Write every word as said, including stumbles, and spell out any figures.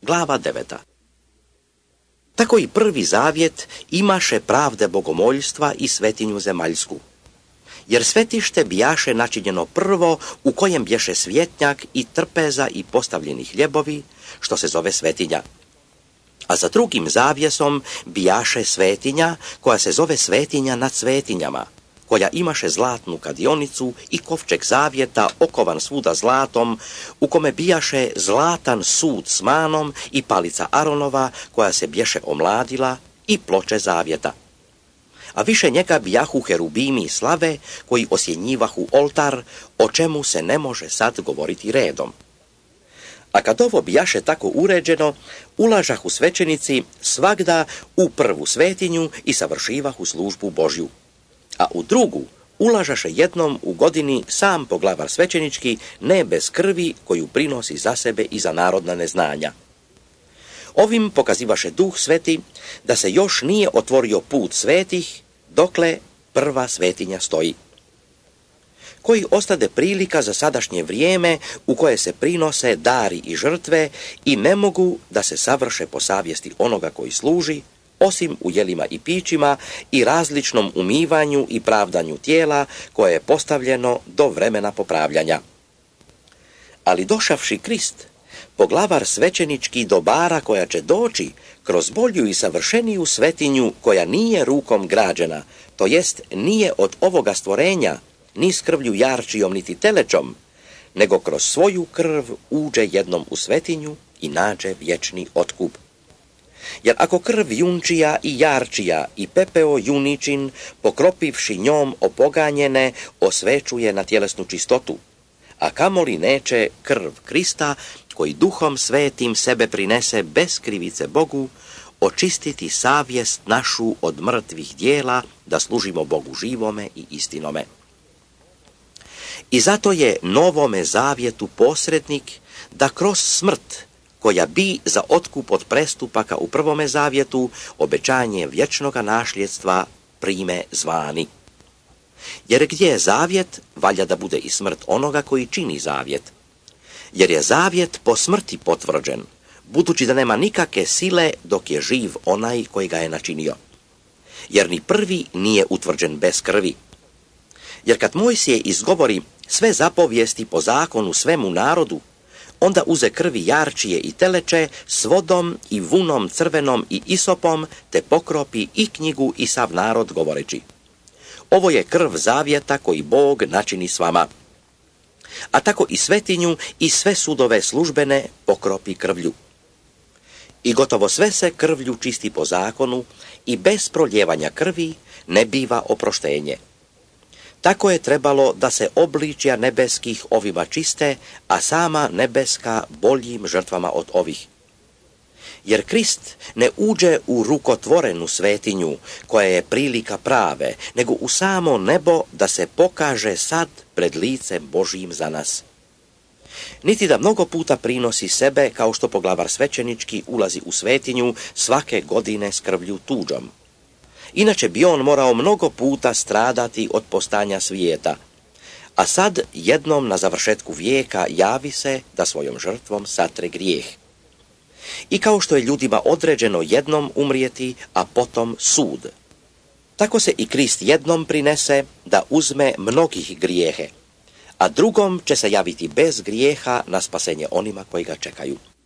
Glava deveta. Tako i prvi zavjet imaše pravde bogomoljstva i svetinju zemaljsku. Jer svetište bijaše načinjeno prvo u kojem bješe svjetnjak i trpeza i postavljeni hljebovi, što se zove svetinja. A za drugim zavjesom bijaše svetinja koja se zove svetinja nad svetinjama, koja imaše zlatnu kadionicu i kovčeg zavjeta okovan svuda zlatom, u kome bijaše zlatan sud s manom i palica Aronova koja se bješe omladila i ploče zavjeta. A više njega bijahu herubimi slave koji osjenjivahu oltar, o čemu se ne može sad govoriti redom. A kad ovo bijaše tako uređeno, ulažahu svećenici svagda u prvu svetinju i savršivahu službu Božju. A u drugu ulažaše jednom u godini sam poglavar svećenički, ne bez krvi koju prinosi za sebe i za narodna neznanja. Ovim pokazivaše Duh Sveti da se još nije otvorio put svetih, dokle prva svetinja stoji. Koji ostade prilika za sadašnje vrijeme u koje se prinose dari i žrtve i ne mogu da se savrše po savjesti onoga koji služi, osim u jelima i pićima i različnom umivanju i pravdanju tijela koje je postavljeno do vremena popravljanja. Ali došavši Krist, poglavar svećenički dobara koja će doći kroz bolju i savršeniju svetinju koja nije rukom građena, to jest nije od ovoga stvorenja, ni s krvlju jarčijom niti telećom, nego kroz svoju krv uđe jednom u svetinju i nađe vječni otkup. Jer ako krv junčija i jarčija i pepeo juničin, pokropivši njom opoganjene, osvećuje na tjelesnu čistotu, a kamoli neće krv Krista, koji duhom svetim sebe prinese bez krivice Bogu, očistiti savjest našu od mrtvih dijela, da služimo Bogu živome i istinome. I zato je novome zavjetu posrednik da kroz smrt, koja bi za otkup od prestupaka u prvome zavjetu obećanje vječnoga našljedstva prime zvani. Jer gdje je zavjet, valja da bude i smrt onoga koji čini zavjet. Jer je zavjet po smrti potvrđen, budući da nema nikakve sile dok je živ onaj koji ga je načinio. Jer ni prvi nije utvrđen bez krvi. Jer kad Mojsije izgovori sve zapovijesti po zakonu svemu narodu, onda uze krvi jarčije i teleče s vodom i vunom crvenom i isopom, te pokropi i knjigu i sav narod govoreći: ovo je krv zavjeta koji Bog načini s vama. A tako i svetinju i sve sudove službene pokropi krvlju. I gotovo sve se krvlju čisti po zakonu i bez proljevanja krvi ne biva oproštenje. Tako je trebalo da se obličja nebeskih ovima čiste, a sama nebeska boljim žrtvama od ovih. Jer Krist ne uđe u rukotvorenu svetinju, koja je prilika prave, nego u samo nebo da se pokaže sad pred licem Božijim za nas. Niti da mnogo puta prinosi sebe, kao što poglavar svećenički ulazi u svetinju svake godine s krvlju tuđom. Inače bi on morao mnogo puta stradati od postanja svijeta, a sad jednom na završetku vijeka javi se da svojom žrtvom satre grijeh. I kao što je ljudima određeno jednom umrijeti, a potom sud, tako se i Krist jednom prinese da uzme mnogih grijehe, a drugom će se javiti bez grijeha na spasenje onima koji ga čekaju.